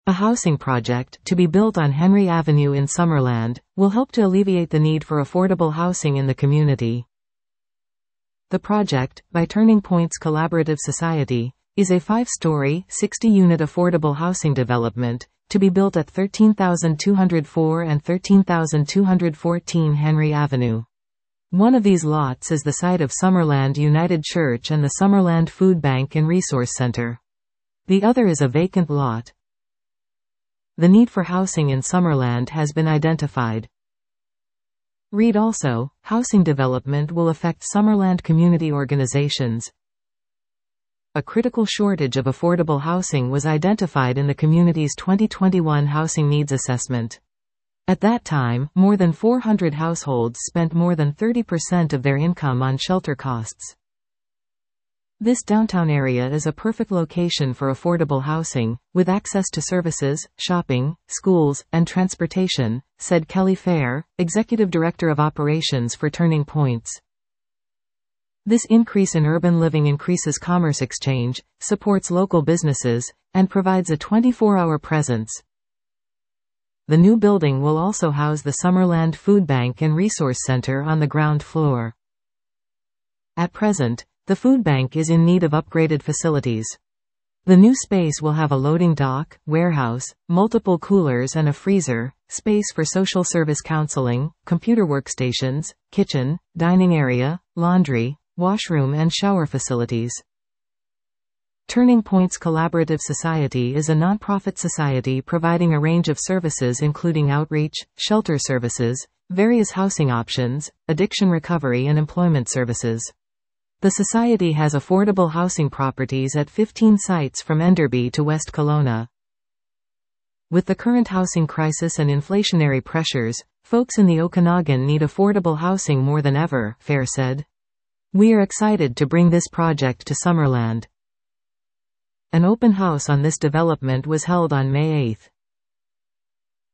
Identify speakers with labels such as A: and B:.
A: A housing project, to be built on Henry Avenue in Summerland, will help to alleviate the need for affordable housing in the community. The project, by Turning Points Collaborative Society, is a 5-story, 60-unit affordable housing development, to be built at 13,204 and 13,214 Henry Avenue. One of these lots is the site of Summerland United Church and the Summerland Food Bank and Resource Center. The other is a vacant lot. The need for housing in Summerland has been identified. Read also, housing development will affect Summerland community organizations. A critical shortage of affordable housing was identified in the community's 2021 Housing Needs Assessment. At that time, more than 400 households spent more than 30% of their income on shelter costs. This downtown area is a perfect location for affordable housing, with access to services, shopping, schools, and transportation, said Kelly Fair, Executive Director of Operations for Turning Points. This increase in urban living increases commerce exchange, supports local businesses, and provides a 24-hour presence. The new building will also house the Summerland Food Bank and Resource Center on the ground floor. At present, the food bank is in need of upgraded facilities. The new space will have a loading dock, warehouse, multiple coolers and a freezer, space for social service counseling, computer workstations, kitchen, dining area, laundry, washroom and shower facilities. Turning Points Collaborative Society is a nonprofit society providing a range of services including outreach, shelter services, various housing options, addiction recovery and employment services. The society has affordable housing properties at 15 sites from Enderby to West Kelowna. With the current housing crisis and inflationary pressures, folks in the Okanagan need affordable housing more than ever, Fair said. We are excited to bring this project to Summerland. An open house on this development was held on May 8.